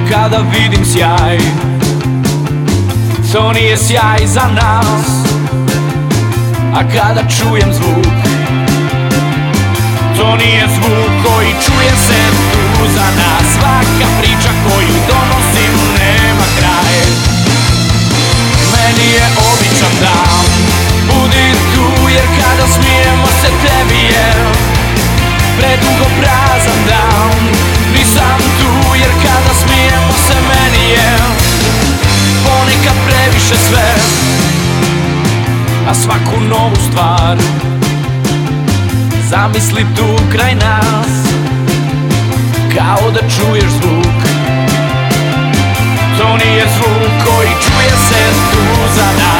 kada vidim sjaj. To nije sjaj za nas, a kada čujem zvuk, to nije zvuk koji čuje se tu za nas. Svaka priča koju donosim nema kraj. Meni je običan dan, budi tu jer kada smijemo se tebi je predugo prazan dan. Nisam tu jer kada smijemo se meni je ponekad previše sve, a svaku novu stvar zamisli tu kraj nas, kao da čuješ zvuk. To nije zvuk koji čuje se tu za nas.